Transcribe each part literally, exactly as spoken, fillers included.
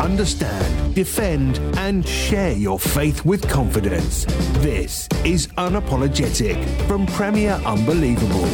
understand, defend, and share your faith with confidence. This is Unapologetic from Premier Unbelievable.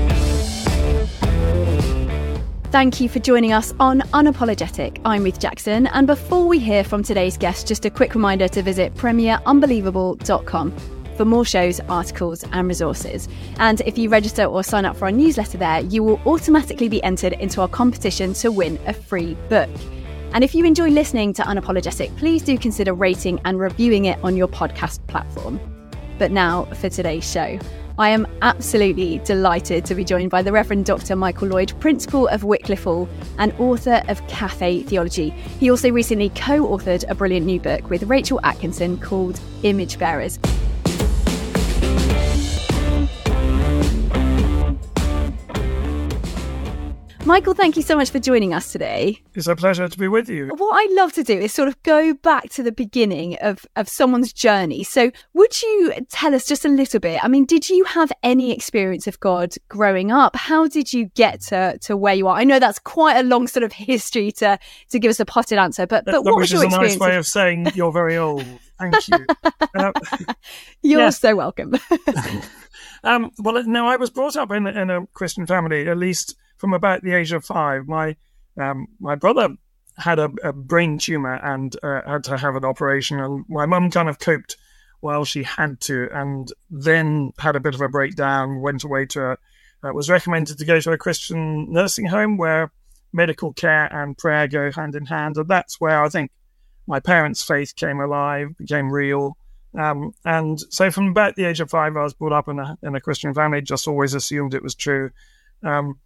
Thank you for joining us on Unapologetic. I'm Ruth Jackson, and before we hear from today's guest, just a quick reminder to visit premier unbelievable dot com for more shows, articles and resources. And if you register or sign up for our newsletter there, you will automatically be entered into our competition to win a free book. And if you enjoy listening to Unapologetic, please do consider rating and reviewing it on your podcast platform. But now for today's show. I am absolutely delighted to be joined by the Reverend Doctor Michael Lloyd, Principal of Wycliffe Hall and author of Cafe Theology. He also recently co-authored a brilliant new book with Rachel Atkinson called Image Bearers. Michael, thank you so much for joining us today. It's a pleasure to be with you. What I'd love to do is sort of go back to the beginning of, of someone's journey. So would you tell us just a little bit? I mean, did you have any experience of God growing up? How did you get to, to where you are? I know that's quite a long sort of history to, to give us a potted answer, but, but that, what was your experience? Which is a nice way of saying you're very old. Thank you. Uh, you're yes. so welcome. um, well, no, I was brought up in, in a Christian family, at least from about the age of five. My um, my brother had a, a brain tumor and uh, had to have an operation, and my mum kind of coped while she had to, and then had a bit of a breakdown, went away to a, uh, was recommended to go to a Christian nursing home where medical care and prayer go hand in hand, and that's where I think my parents' faith came alive, became real. Um, and so from about the age of five, I was brought up in a, in a Christian family, just always assumed it was true. Um,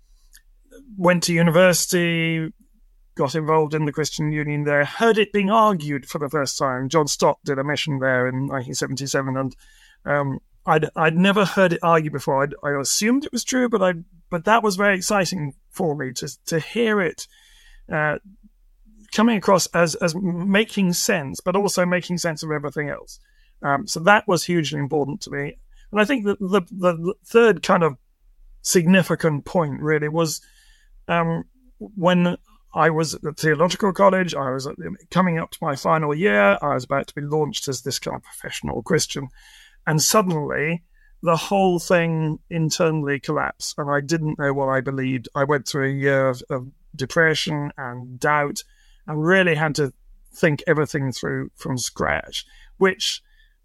Went to university, got involved in the Christian Union there, heard it being argued for the first time. John Stott did a mission there in nineteen seventy-seven, and um, I'd I'd never heard it argued before. I'd, I assumed it was true, but I but that was very exciting for me to to hear it uh, coming across as as making sense, but also making sense of everything else. Um, so that was hugely important to me, and I think that the the third kind of significant point really was. Um, when I was at the theological college, I was coming up to my final year, I was about to be launched as this kind of professional Christian, and suddenly the whole thing internally collapsed, and I didn't know what I believed. I went through a year of, of depression and doubt, and really had to think everything through from scratch, which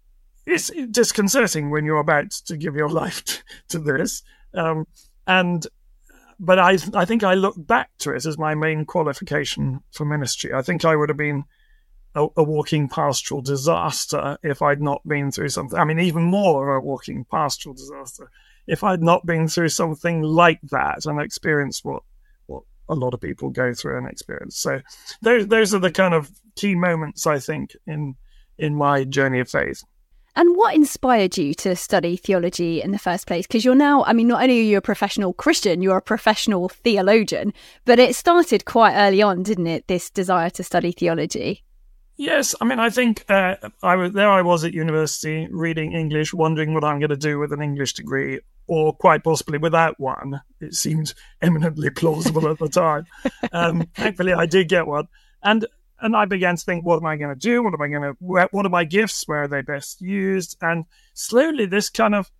is disconcerting when you're about to give your life to, to this. Um, and But I I think I look back to it as my main qualification for ministry. I think I would have been a, a walking pastoral disaster if I'd not been through something. I mean, even more of a walking pastoral disaster if I'd not been through something like that and experienced what, what a lot of people go through and experience. So those those are the kind of key moments, I think, in in my journey of faith. And what inspired you to study theology in the first place? Because you're now, I mean, not only are you a professional Christian, you're a professional theologian, but it started quite early on, didn't it, this desire to study theology? Yes, I mean, I think uh, I was there I was at university reading English, wondering what I'm going to do with an English degree, or quite possibly without one. It seemed eminently plausible at the time. Um, thankfully, I did get one. And And I began to think, what am I going to do? What am I going to, what are my gifts? Where are they best used? And slowly this kind of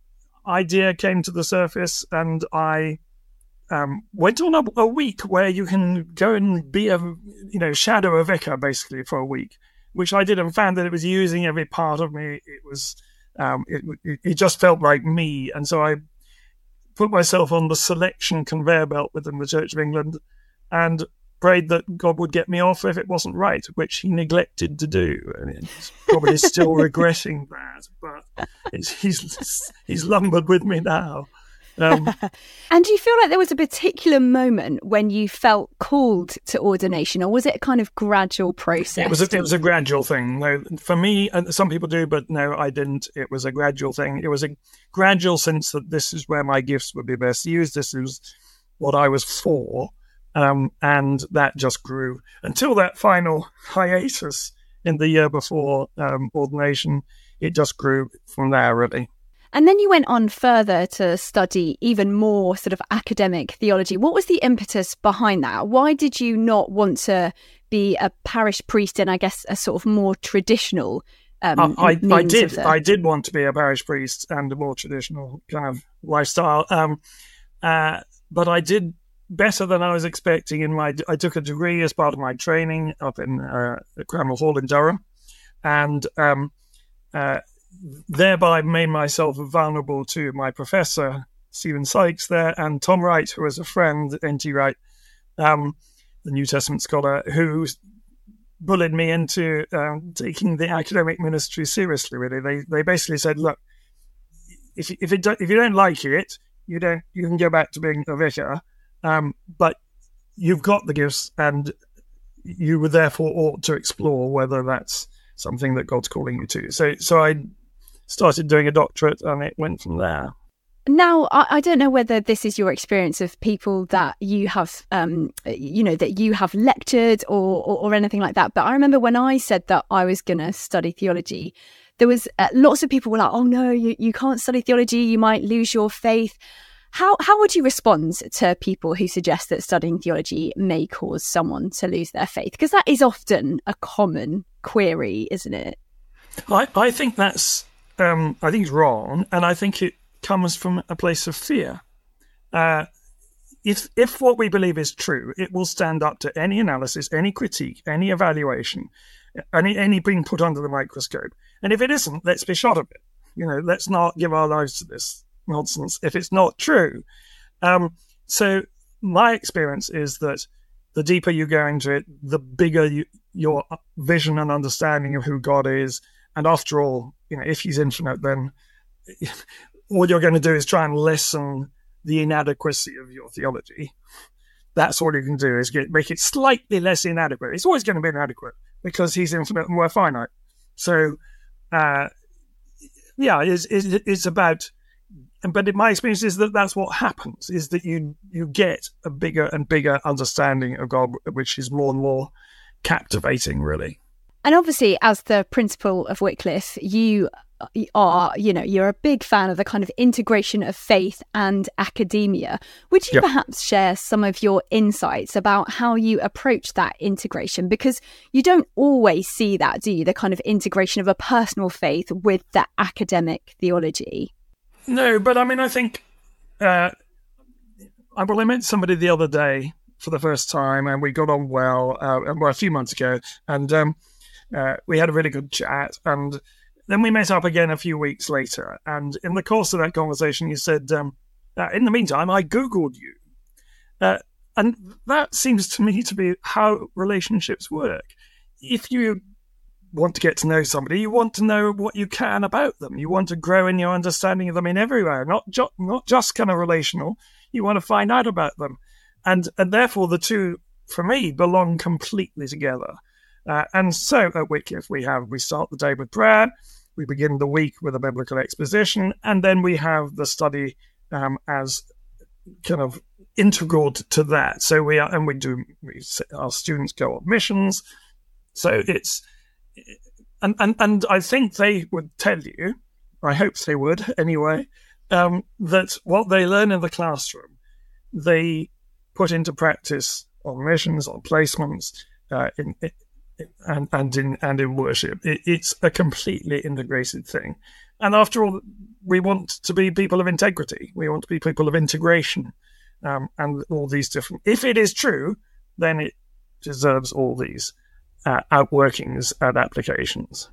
idea came to the surface, and I um, went on a, a week where you can go and be a, you know, shadow a vicar basically for a week, which I did, and found that it was using every part of me. It was, um, it, it, it just felt like me. And so I put myself on the selection conveyor belt within the Church of England and prayed that God would get me off if it wasn't right, which he neglected to do. And he's probably still regretting that, but it's, he's he's lumbered with me now. Um, and do you feel like there was a particular moment when you felt called to ordination, or was it a kind of gradual process? It was a, it was a gradual thing. No, for me, and some people do, but no, I didn't. It was a gradual thing. It was a gradual sense that this is where my gifts would be best used. This is what I was for. Um, and that just grew until that final hiatus in the year before um, ordination. It just grew from there, really. And then you went on further to study even more sort of academic theology. What was the impetus behind that? Why did you not want to be a parish priest in, I guess, a sort of more traditional um, I, I, I did. The... I did want to be a parish priest and a more traditional kind of lifestyle. Um, uh, but I did better than I was expecting. In my, I took a degree as part of my training up in uh, Cranwell Hall in Durham, and um, uh, thereby made myself vulnerable to my professor, Stephen Sykes there, and Tom Wright, who was a friend, N T Wright, um, the New Testament scholar, who bullied me into um, taking the academic ministry seriously, really. They they basically said, look, if, if, it don't, if you don't like it, you don't you can go back to being a vicar, um, but you've got the gifts, and you would therefore ought to explore whether that's something that God's calling you to. So, so I started doing a doctorate, and it went from there. Now, I, I don't know whether this is your experience of people that you have, um, you know, that you have lectured or, or, or anything like that. But I remember when I said that I was going to study theology, there was uh, lots of people were like, oh, no, you, you can't study theology. You might lose your faith. How how would you respond to people who suggest that studying theology may cause someone to lose their faith? Because that is often a common query, isn't it? I, I think that's, um, I think it's wrong. And I think it comes from a place of fear. Uh, if if what we believe is true, it will stand up to any analysis, any critique, any evaluation, any, any being put under the microscope. And if it isn't, let's be shot of it. You know, let's not give our lives to this nonsense if it's not true. Um, so my experience is that the deeper you go into it, the bigger you, your vision and understanding of who God is. And after all, you know, if he's infinite, then all you're going to do is try and lessen the inadequacy of your theology. That's all you can do, is get, make it slightly less inadequate. It's always going to be inadequate because he's infinite and we're finite. So, uh, yeah, it's, it's, it's about, but my experience is that that's what happens, is that you, you get a bigger and bigger understanding of God, which is more and more captivating, really. And obviously, as the principal of Wycliffe, you are, you know, you're a big fan of the kind of integration of faith and academia. Would you yep. perhaps share some of your insights about how you approach that integration? Because you don't always see that, do you? The kind of integration of a personal faith with the academic theology. No, but I mean, I think, uh, I, well, I met somebody the other day for the first time, and we got on well, uh, well a few months ago, and um, uh, we had a really good chat, and then we met up again a few weeks later, and in the course of that conversation, he said, um, uh, in the meantime, I Googled you. Uh, and that seems to me to be how relationships work. If you want to get to know somebody, you want to know what you can about them. You want to grow in your understanding of them in everywhere, not, ju- not just kind of relational. You want to find out about them. And, and therefore, the two, for me, belong completely together. Uh, and so at Wycliffe, we have, we start the day with prayer, we begin the week with a biblical exposition, and then we have the study um, as kind of integral to that. So we are, and we do, we, our students go on missions. So it's, and, and, and I think they would tell you, I hope they would anyway, um, that what they learn in the classroom, they put into practice on missions, on placements, uh, in, in And, and in and in worship. It, it's a completely integrated thing. And after all, we want to be people of integrity. We want to be people of integration, um, and all these different... If it is true, then it deserves all these uh, outworkings and applications.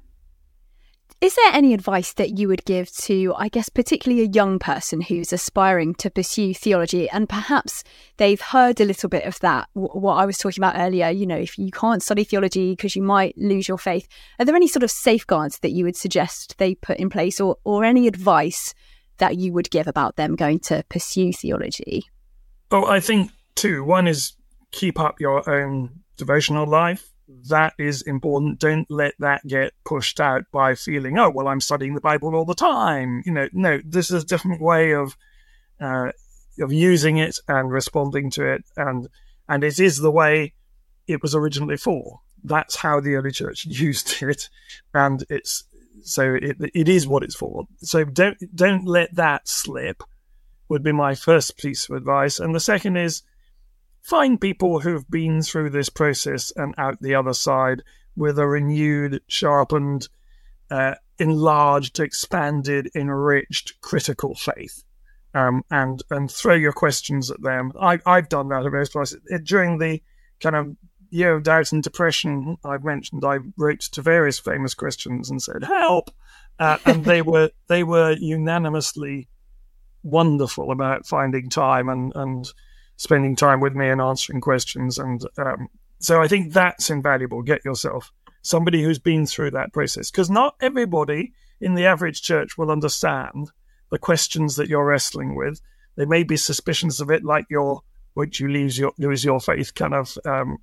Is there any advice that you would give to, I guess, particularly a young person who's aspiring to pursue theology, and perhaps they've heard a little bit of that, what I was talking about earlier, you know, if you can't study theology because you might lose your faith, are there any sort of safeguards that you would suggest they put in place, or, or any advice that you would give about them going to pursue theology? Well, I think two. One is keep up your own devotional life. That is important. Don't let that get pushed out by feeling, oh, well, I'm studying the Bible all the time. You know, no, this is a different way of uh, of using it and responding to it. And and it is the way it was originally for. That's how the early church used it. And it's so it it is what it's for. So don't don't let that slip, would be my first piece of advice. And the second is, find people who've been through this process and out the other side with a renewed, sharpened, uh, enlarged, expanded, enriched, critical faith. Um, and and throw your questions at them. I, I've done that at various places. During the kind of year of doubt and depression I've mentioned, I wrote to various famous Christians and said, help! Uh, and they were they were unanimously wonderful about finding time and, and spending time with me and answering questions. And um, so I think that's invaluable. Get yourself somebody who's been through that process, because not everybody in the average church will understand the questions that you're wrestling with. There may be suspicions of it, like your, would you lose your lose your faith kind of um,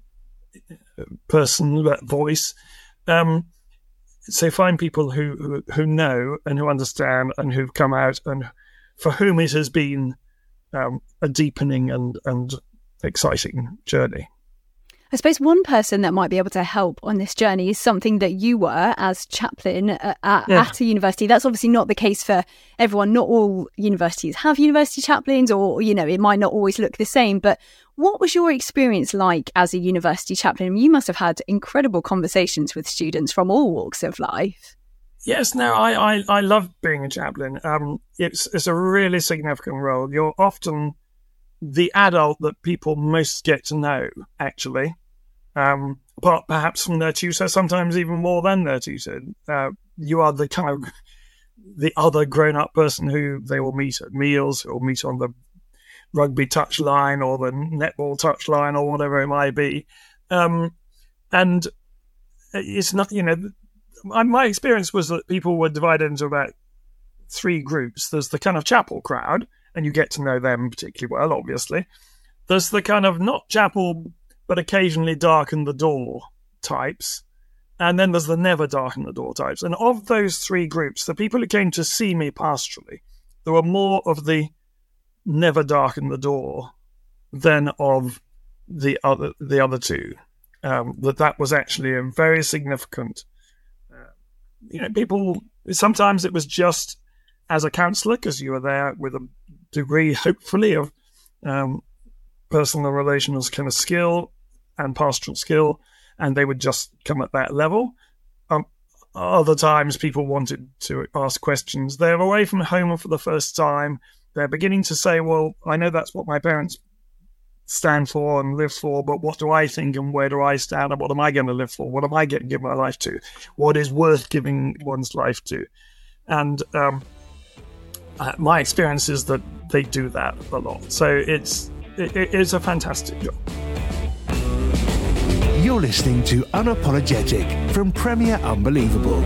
person, that voice. Um, so find people who, who who know and who understand and who've come out and for whom it has been um, a deepening and, and exciting journey. I suppose one person that might be able to help on this journey is something that you were as chaplain at, at, yeah. at a university. That's obviously not the case for everyone. Not all universities have university chaplains, or, you know, it might not always look the same. But what was your experience like as a university chaplain? You must have had incredible conversations with students from all walks of life. Yes, no, I, I, I love being a chaplain. Um, it's it's a really significant role. You're often the adult that people most get to know, actually, um, apart perhaps from their tutor, sometimes even more than their tutor. Uh, you are the kind of the other grown-up person who they will meet at meals, or meet on the rugby touch line or the netball touch line or whatever it might be. Um, and it's not, you know, my experience was that people were divided into about three groups. There's the kind of chapel crowd, and you get to know them particularly well, obviously. There's the kind of not chapel, but occasionally darken the door types. And then there's the never darken the door types. And of those three groups, the people who came to see me pastorally, there were more of the never darken the door than of the other the other two. Um, that that was actually a very significant. Uh, you know, people, sometimes it was just as a counsellor, because you were there with a degree, hopefully, of um, personal relational kind of skill and pastoral skill, and they would just come at that level. Um, other times, people wanted to ask questions. They're away from home for the first time. They're beginning to say, well, I know that's what my parents stand for and live for, but what do I think and where do I stand and what am I going to live for? What am I going to give my life to? What is worth giving one's life to? And um, uh, my experience is that they do that a lot. So it's it, it's a fantastic job. You're listening to Unapologetic from Premier Unbelievable.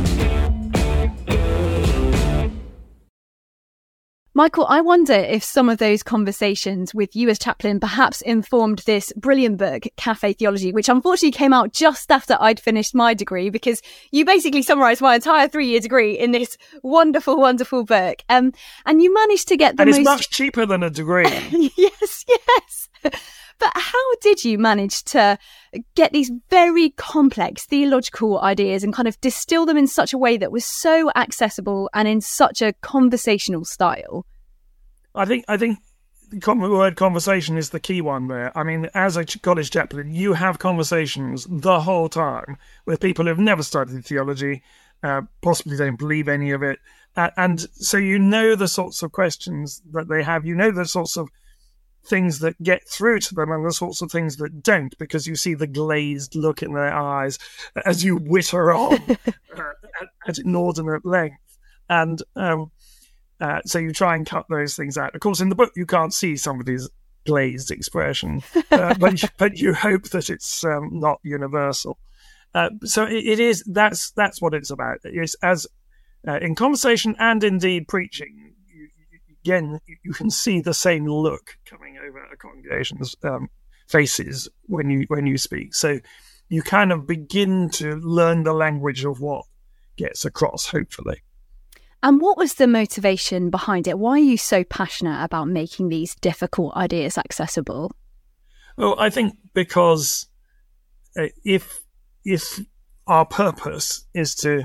Michael, I wonder if some of those conversations with you as chaplain perhaps informed this brilliant book, Cafe Theology, which unfortunately came out just after I'd finished my degree, because you basically summarised my entire three-year degree in this wonderful, wonderful book. Um, and you managed to get the and most... And it's much cheaper than a degree. Yes, yes. But how did you manage to get these very complex theological ideas and kind of distill them in such a way that was so accessible and in such a conversational style? I think I think the word conversation is the key one there. I mean, as a college chaplain, you have conversations the whole time with people who've never studied theology, uh, possibly don't believe any of it. Uh, and so you know the sorts of questions that they have. You know the sorts of things that get through to them and the sorts of things that don't, because you see the glazed look in their eyes as you witter on uh, at, at inordinate length. And um, uh, so you try and cut those things out. Of course, in the book, you can't see somebody's glazed expression, uh, but, but you hope that it's um, not universal. Uh, so it, it is, that's that's what it's about. It's as uh, in conversation and indeed preaching, again, you can see the same look coming over a congregation's um, faces when you when you speak. So you kind of begin to learn the language of what gets across, hopefully. And what was the motivation behind it? Why are you so passionate about making these difficult ideas accessible? Well, I think because uh, if if our purpose is to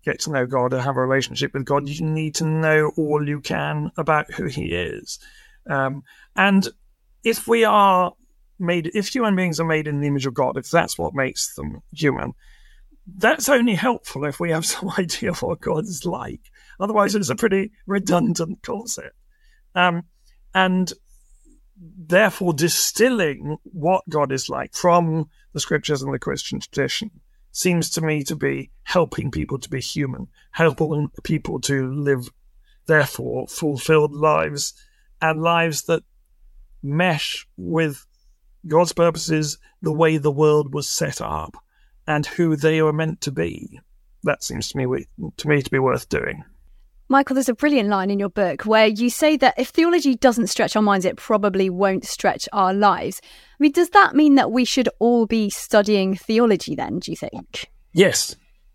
get to know God and have a relationship with God, you need to know all you can about who he is. Um, and if we are made, if human beings are made in the image of God, if that's what makes them human, that's only helpful if we have some idea of what God is like. Otherwise, it's a pretty redundant concept. Um, and therefore, distilling what God is like from the scriptures and the Christian tradition seems to me to be helping people to be human, helping people to live, therefore, fulfilled lives, and lives that mesh with God's purposes, the way the world was set up, and who they were meant to be. That seems to me to me to be worth doing. Michael, there's a brilliant line in your book where you say that if theology doesn't stretch our minds, it probably won't stretch our lives. I mean, does that mean that we should all be studying theology then, do you think? Yes.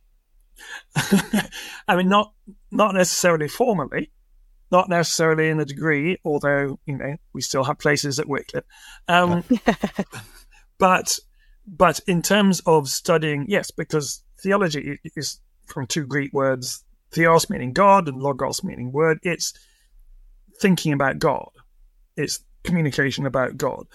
I mean, not not necessarily formally, not necessarily in a degree, although, you know, we still have places at Wycliffe. Um, but but in terms of studying, yes, because theology is from two Greek words, theos meaning God and logos meaning word. It's thinking about God. It's communication about God.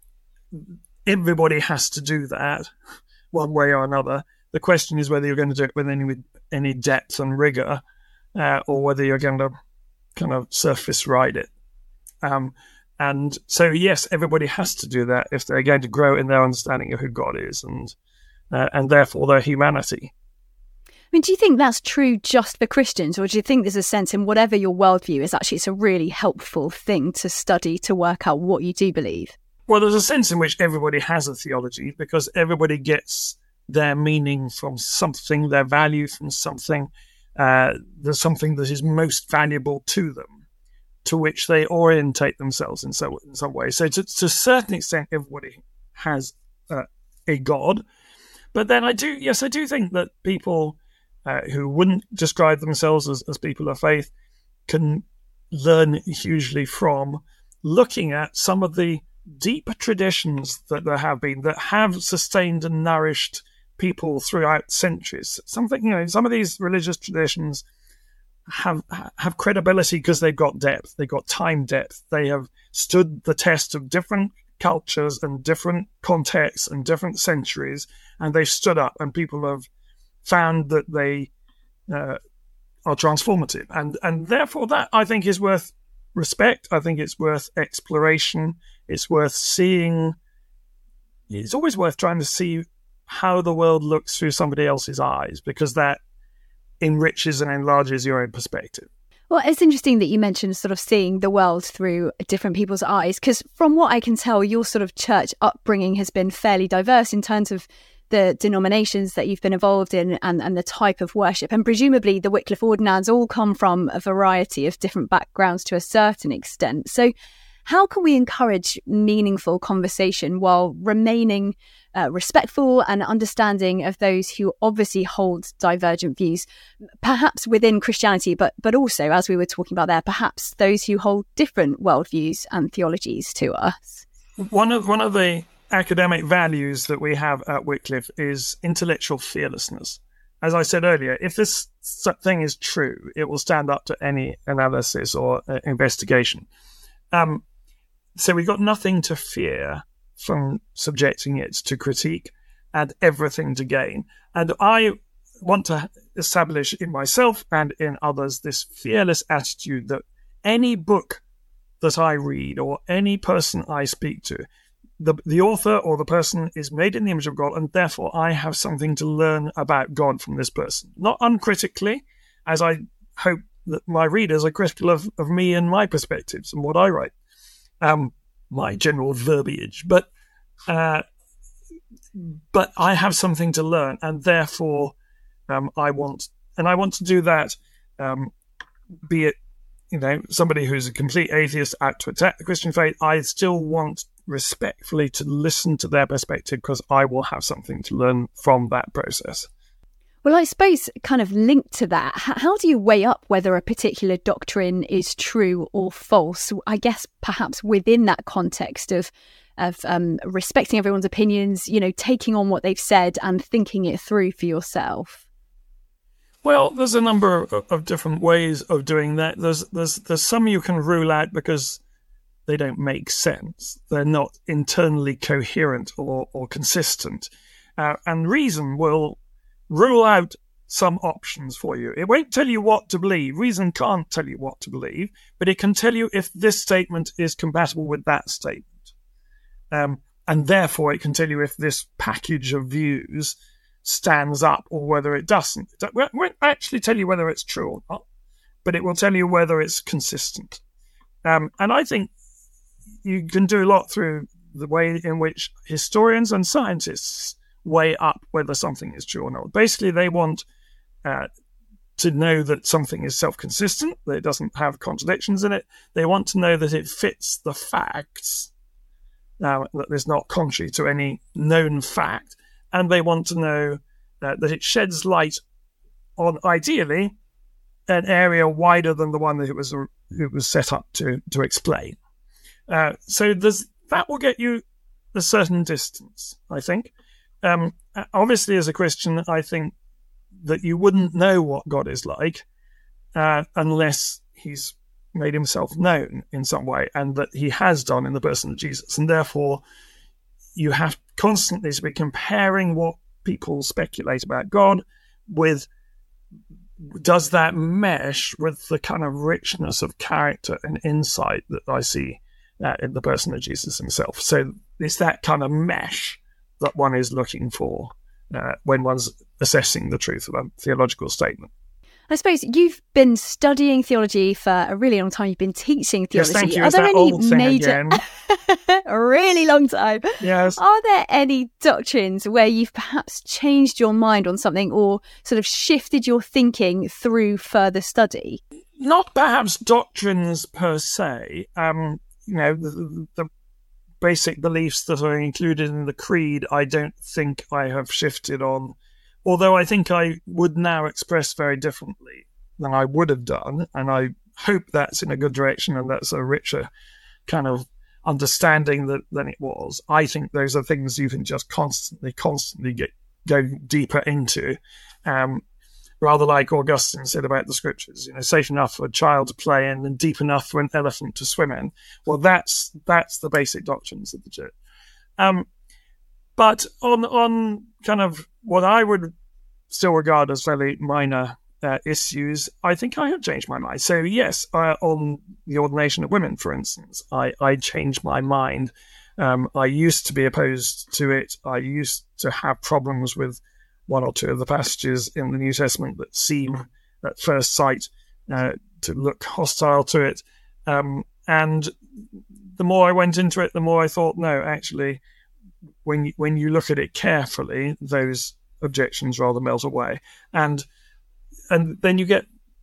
Everybody has to do that one way or another. The question is whether you're going to do it with any, with any depth and rigor, uh, or whether you're going to kind of surface ride it. Um, and so, yes, everybody has to do that if they're going to grow in their understanding of who God is and uh, and therefore their humanity. I mean, do you think that's true just for Christians, or do you think there's a sense in whatever your worldview is, actually it's a really helpful thing to study to work out what you do believe? Well, there's a sense in which everybody has a theology because everybody gets their meaning from something, their value from something. Uh, there's something that is most valuable to them, to which they orientate themselves in, so, in some way. So to, to a certain extent, everybody has uh, a God. But then I do, yes, I do think that people uh, who wouldn't describe themselves as, as people of faith can learn hugely from looking at some of the deeper traditions that there have been that have sustained and nourished people throughout centuries. Something, you know, some of these religious traditions have have credibility because they've got depth, they've got time depth, they have stood the test of different cultures and different contexts and different centuries, and they've stood up, and people have found that they uh, are transformative, and and therefore that I think is worth respect. I think it's worth exploration. It's worth seeing. It's always worth trying to see how the world looks through somebody else's eyes, because that enriches and enlarges your own perspective. Well, it's interesting that you mentioned sort of seeing the world through different people's eyes, because from what I can tell, your sort of church upbringing has been fairly diverse in terms of the denominations that you've been involved in and, and the type of worship. And presumably the Wycliffe Ordinands all come from a variety of different backgrounds to a certain extent. So how can we encourage meaningful conversation while remaining uh, respectful and understanding of those who obviously hold divergent views, perhaps within Christianity, but but also, as we were talking about there, perhaps those who hold different worldviews and theologies to us? One of one of the academic values that we have at Wycliffe is intellectual fearlessness. As I said earlier, if this thing is true, it will stand up to any analysis or uh, investigation. Um, So we've got nothing to fear from subjecting it to critique and everything to gain. And I want to establish in myself and in others this fearless attitude that any book that I read or any person I speak to, the, the author or the person is made in the image of God, and therefore I have something to learn about God from this person. Not uncritically, as I hope that my readers are critical of, of me and my perspectives and what I write. Um, my general verbiage, but uh, but I have something to learn, and therefore um, I want, and I want to do that. Um, be it, you know, somebody who's a complete atheist out to attack the Christian faith, I still want respectfully to listen to their perspective because I will have something to learn from that process. Well, I suppose kind of linked to that, how do you weigh up whether a particular doctrine is true or false? I guess perhaps within that context of of um, respecting everyone's opinions, you know, taking on what they've said and thinking it through for yourself. Well, there's a number of, of different ways of doing that. There's there's there's some you can rule out because they don't make sense. They're not internally coherent or, or consistent. Uh, and reason will rule out some options for you. It won't tell you what to believe. Reason can't tell you what to believe, but it can tell you if this statement is compatible with that statement. Um, and therefore, it can tell you if this package of views stands up or whether it doesn't. It won't actually tell you whether it's true or not, but it will tell you whether it's consistent. Um, and I think you can do a lot through the way in which historians and scientists weigh up whether something is true or not. Basically, they want uh, to know that something is self-consistent, that it doesn't have contradictions in it. They want to know that it fits the facts, uh, that it's not contrary to any known fact. And they want to know uh, that it sheds light on, ideally, an area wider than the one that it was it was set up to to explain. Uh, so there's, that will get you a certain distance, I think. Um, obviously, as a Christian, I think that you wouldn't know what God is like uh, unless he's made himself known in some way, and that he has done in the person of Jesus. And therefore, you have constantly to be comparing what people speculate about God with, does that mesh with the kind of richness of character and insight that I see uh, in the person of Jesus himself. So it's that kind of mesh that one is looking for uh, when one's assessing the truth of a theological statement. I suppose you've been studying theology for a really long time. You've been teaching theology. Yes, thank you. Are It's there that any old thing major... again. a really long time. Yes. Are there any doctrines where you've perhaps changed your mind on something or sort of shifted your thinking through further study? Not perhaps doctrines per se. Um, you know, the, the basic beliefs that are included in the creed, I don't think I have shifted on. Although I think I would now express very differently than I would have done, and I hope that's in a good direction and that's a richer kind of understanding that, than it was. I think those are things you can just constantly, constantly get go deeper into, um, rather like Augustine said about the scriptures. You know, safe enough for a child to play in and deep enough for an elephant to swim in. Well, that's that's the basic doctrines of the church. Um, but on on kind of what I would still regard as fairly minor uh, issues, I think I have changed my mind. So yes, uh, on the ordination of women, for instance, I, I changed my mind. Um, I used to be opposed to it. I used to have problems with one or two of the passages in the New Testament that seem at first sight uh, to look hostile to it. Um, and the more I went into it, the more I thought, no, actually, when you, when you look at it carefully, those objections rather melt away. And and then you get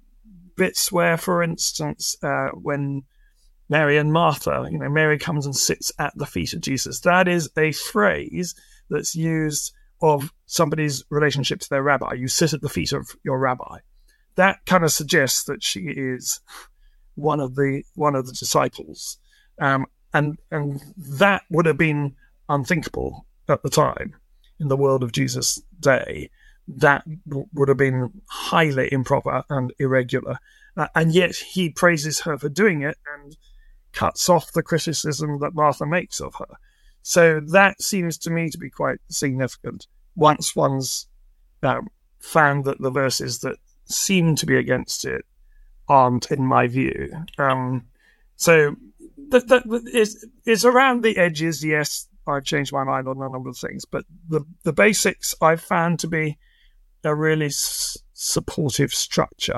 bits where, for instance, uh, when Mary and Martha, you know, Mary comes and sits at the feet of Jesus. That is a phrase that's used of somebody's relationship to their rabbi. You sit at the feet of your rabbi. That kind of suggests that she is one of the one of the disciples, um, and and that would have been unthinkable at the time in the world of Jesus' day. That w- would have been highly improper and irregular, uh, and yet he praises her for doing it and cuts off the criticism that Martha makes of her. So that seems to me to be quite significant once one's um, found that the verses that seem to be against it aren't, in my view. Um, so that, that is, it's around the edges, yes, I've changed my mind on a number of things, but the, the basics I've found to be a really s- supportive structure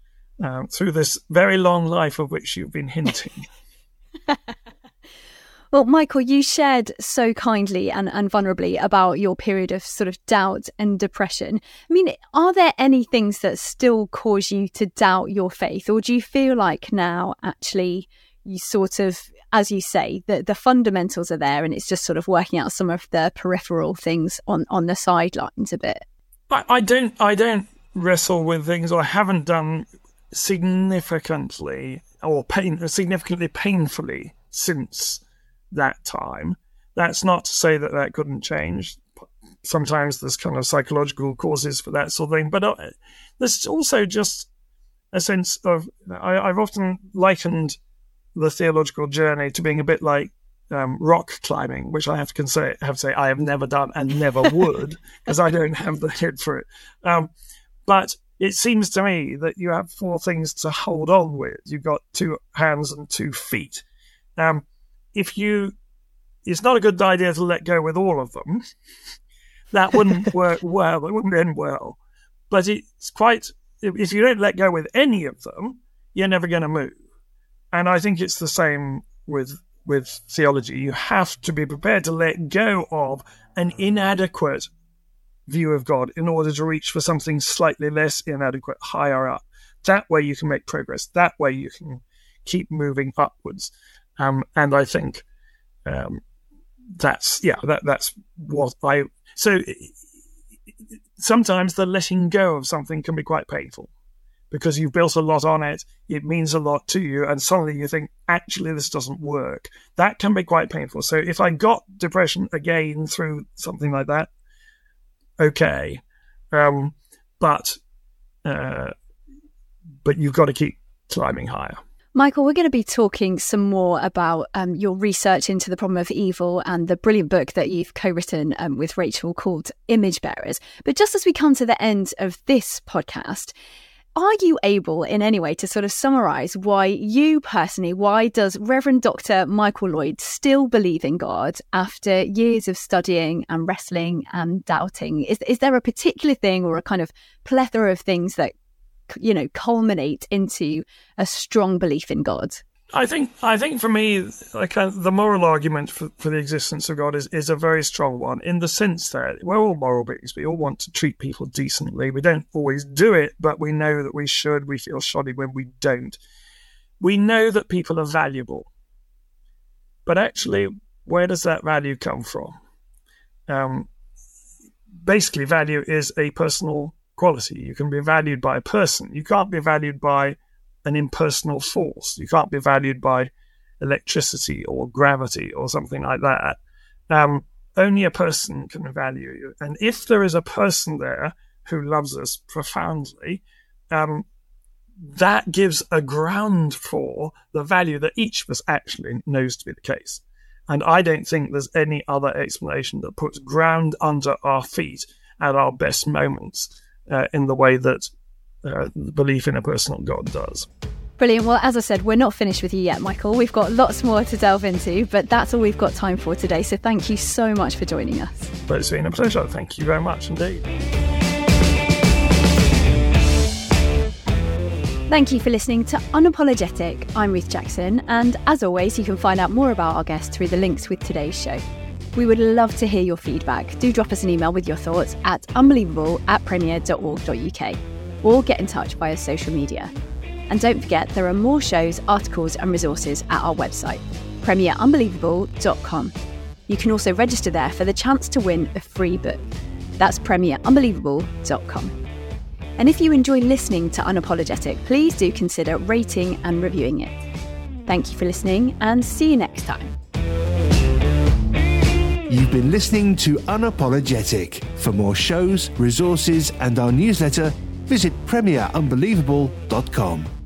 um, through this very long life of which you've been hinting. Well, Michael, you shared so kindly and, and vulnerably about your period of sort of doubt and depression. I mean, are there any things that still cause you to doubt your faith? Or do you feel like now actually you sort of, as you say, the, the fundamentals are there and it's just sort of working out some of the peripheral things on, on the sidelines a bit? I, I don't I don't wrestle with things, or I haven't done significantly or pain significantly painfully since that time. That's not to say that that couldn't change. sometimes there's kind of psychological causes for that sort of thing. But uh, there's also just a sense of, I, I've often likened the theological journey to being a bit like um, rock climbing, which I have to say, have to say I have never done and never would, because I don't have the head for it. Um, but it seems to me that you have four things to hold on with. You've got two hands and two feet. Um, if you, it's not a good idea to let go with all of them. That wouldn't work well. It wouldn't end well. But it's quite, if you don't let go with any of them, you're never going to move. And I think it's the same with with theology. You have to be prepared to let go of an inadequate view of God in order to reach for something slightly less inadequate, higher up. That way you can make progress. That way you can keep moving upwards. Um, and I think um, that's, yeah, that that's what I... So sometimes the letting go of something can be quite painful because you've built a lot on it, it means a lot to you, and suddenly you think, actually, this doesn't work. That can be quite painful. So if I got depression again through something like that, okay. Um, but uh, but you've got to keep climbing higher. Michael, we're going to be talking some more about um, your research into the problem of evil and the brilliant book that you've co-written um, with Rachel called Image Bearers. But just as we come to the end of this podcast, are you able in any way to sort of summarise why you personally, why does Reverend Doctor Michael Lloyd still believe in God after years of studying and wrestling and doubting? Is, is there a particular thing or a kind of plethora of things that, you know, culminate into a strong belief in God? I think, I think for me, like uh, the moral argument for, for the existence of God is, is a very strong one, in the sense that we're all moral beings. We all want to treat people decently. We don't always do it, but we know that we should. We feel shoddy when we don't. We know that people are valuable. But actually, where does that value come from? Um, basically, value is a personal quality. You can be valued by a person. You can't be valued by an impersonal force. You can't be valued by electricity or gravity or something like that. Um, only a person can value you. And if there is a person there who loves us profoundly, um, that gives a ground for the value that each of us actually knows to be the case. And I don't think there's any other explanation that puts ground under our feet at our best moments uh, in the way that Uh, belief in a personal God does. Brilliant. Well, as I said, we're not finished with you yet, Michael. We've got lots more to delve into, but that's all we've got time for today. So thank you so much for joining us. But it's been a pleasure. Thank you very much indeed. Thank you for listening to Unapologetic. I'm Ruth Jackson, and as always, you can find out more about our guests through the links with today's show. We would love to hear your feedback. Do drop us an email with your thoughts at unbelievable at premier dot org dot uk. Or get in touch via social media. And don't forget, there are more shows, articles and resources at our website, premier unbelievable dot com. You can also register there for the chance to win a free book. That's premier unbelievable dot com. And if you enjoy listening to Unapologetic, please do consider rating and reviewing it. Thank you for listening, and see you next time. You've been listening to Unapologetic. For more shows, resources and our newsletter, visit premier unbelievable dot com.